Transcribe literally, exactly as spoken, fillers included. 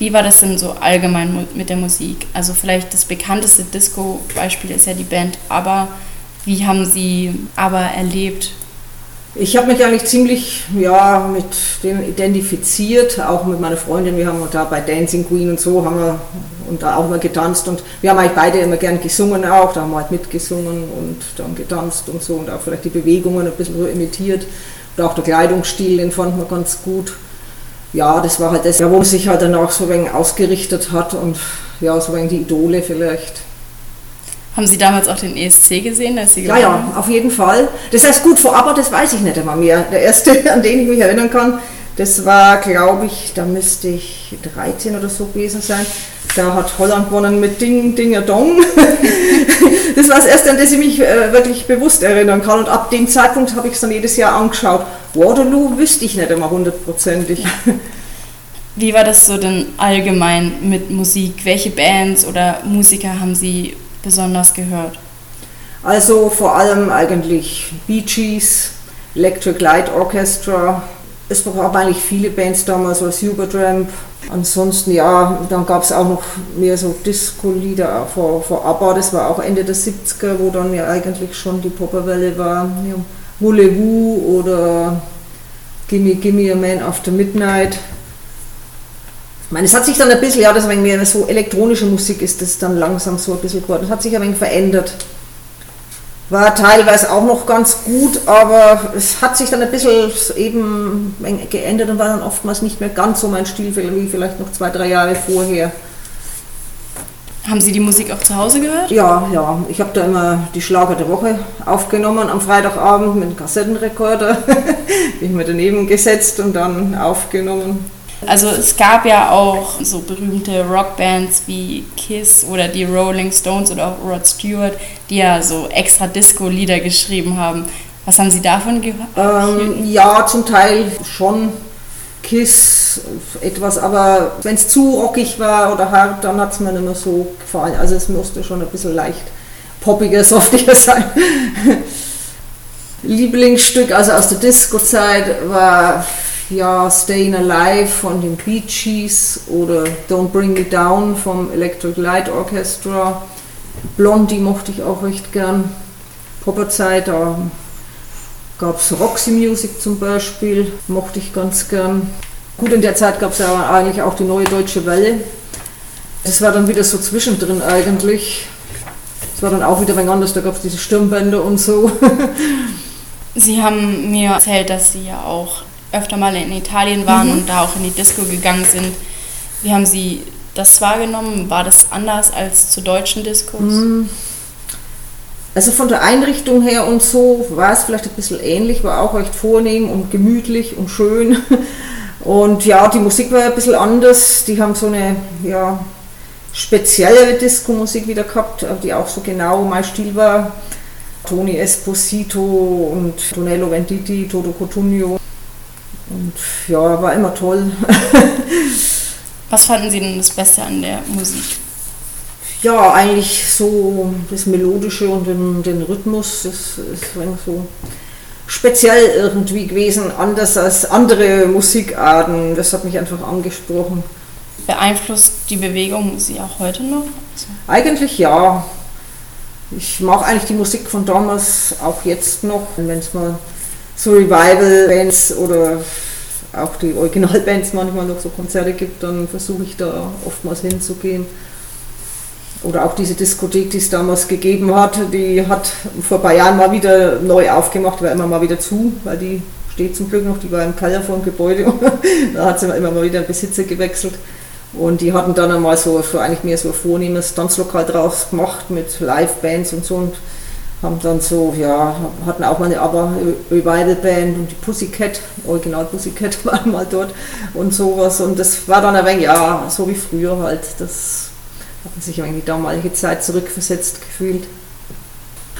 Wie war das denn so allgemein mit der Musik? Also vielleicht das bekannteste Disco-Beispiel ist ja die Band ABBA. Wie haben Sie ABBA erlebt? Ich habe mich eigentlich ziemlich ja, mit denen identifiziert, auch mit meiner Freundin. Wir haben da bei Dancing Queen und so haben wir und da auch mal getanzt und wir haben eigentlich beide immer gern gesungen auch, da haben wir halt mitgesungen und dann getanzt und so und auch vielleicht die Bewegungen ein bisschen so imitiert und auch der Kleidungsstil, den fand man ganz gut. Ja, das war halt das, wo man sich halt dann auch so ein wenig ausgerichtet hat und ja, so ein wenig die Idole vielleicht. Haben Sie damals auch den E S C gesehen? Als Sie ja, ja, auf jeden Fall. Das heißt gut, vor ABBA, das weiß ich nicht einmal mehr. Der erste, an den ich mich erinnern kann, das war, glaube ich, da müsste ich dreizehn oder so gewesen sein. Da hat Holland gewonnen mit Ding, Dinger, Dong. Das war das erste, an das ich mich äh, wirklich bewusst erinnern kann. Und ab dem Zeitpunkt habe ich es dann jedes Jahr angeschaut. Waterloo wüsste ich nicht immer hundertprozentig. Wie war das so denn allgemein mit Musik? Welche Bands oder Musiker haben Sie besonders gehört? Also vor allem eigentlich Bee Gees, Electric Light Orchestra. Es gab eigentlich viele Bands damals, so Supertramp. Ansonsten, ja, dann gab es auch noch mehr so Disco-Lieder vor, vor ABBA. Das war auch Ende der siebziger, wo dann ja eigentlich schon die Popperwelle war. Ja, Voulez-vous oder Gimme Gimme a Man After Midnight. Ich meine, es hat sich dann ein bisschen, ja, das wenn mehr so elektronische Musik ist, das dann langsam so ein bisschen geworden. Das hat sich ein wenig verändert. War teilweise auch noch ganz gut, aber es hat sich dann ein bisschen eben geändert und war dann oftmals nicht mehr ganz so mein Stil wie vielleicht noch zwei, drei Jahre vorher. Haben Sie die Musik auch zu Hause gehört? Ja, ja. Ich habe da immer die Schlager der Woche aufgenommen am Freitagabend mit einem Kassettenrekorder. Bin ich mir daneben gesetzt und dann aufgenommen. Also es gab ja auch so berühmte Rockbands wie Kiss oder die Rolling Stones oder auch Rod Stewart, die ja so extra Disco-Lieder geschrieben haben. Was haben Sie davon gehört? Ähm, ja, zum Teil schon Kiss etwas, aber wenn es zu rockig war oder hart, dann hat es mir nicht mehr so gefallen. Also es musste schon ein bisschen leicht poppiger, softiger sein. Lieblingsstück, also aus der Disco-Zeit, war ja Stayin' Alive von den Bee Gees oder Don't Bring Me Down vom Electric Light Orchestra. Blondie mochte ich auch recht gern. Popperzeit, da gab es Roxy Music zum Beispiel, mochte ich ganz gern. Gut, in der Zeit gab es ja eigentlich auch die Neue Deutsche Welle. Das war dann wieder so zwischendrin eigentlich. Das war dann auch wieder ein wenig anders, da gab es diese Stirnbänder und so. Sie haben mir erzählt, dass Sie ja auch öfter mal in Italien waren mhm. und da auch in die Disco gegangen sind. Wie haben Sie das wahrgenommen? War das anders als zu deutschen Discos? Also von der Einrichtung her und so war es vielleicht ein bisschen ähnlich, war auch recht vornehm und gemütlich und schön. Und ja, die Musik war ein bisschen anders. Die haben so eine ja, spezielle Disco-Musik wieder gehabt, die auch so genau mein Stil war. Tony Esposito und Tonello Venditti, Toto Cotugno. Und ja, war immer toll. Was fanden Sie denn das Beste an der Musik? Ja, eigentlich so das Melodische und den, den Rhythmus, das ist so speziell irgendwie gewesen, anders als andere Musikarten. Das hat mich einfach angesprochen. Beeinflusst die Bewegung Sie auch heute noch? Eigentlich ja. Ich mag eigentlich die Musik von damals auch jetzt noch, wenn es mal so Revival-Bands oder auch die Originalbands manchmal noch so Konzerte gibt, dann versuche ich da oftmals hinzugehen. Oder auch diese Diskothek, die es damals gegeben hat, die hat vor ein paar Jahren mal wieder neu aufgemacht, war immer mal wieder zu, weil die steht zum Glück noch, die war im Keller vor dem Gebäude, da hat sie immer mal wieder einen Besitzer gewechselt. Und die hatten dann einmal so, so eigentlich mehr so ein vornehmes Tanzlokal draus gemacht mit Live-Bands und so und haben dann so, ja, hatten auch mal eine ABBA-Revival-Band und die Pussycat, Original Pussycat war mal dort und sowas und das war dann ein wenig, ja, so wie früher halt, das hat man sich irgendwie die damalige Zeit zurückversetzt gefühlt.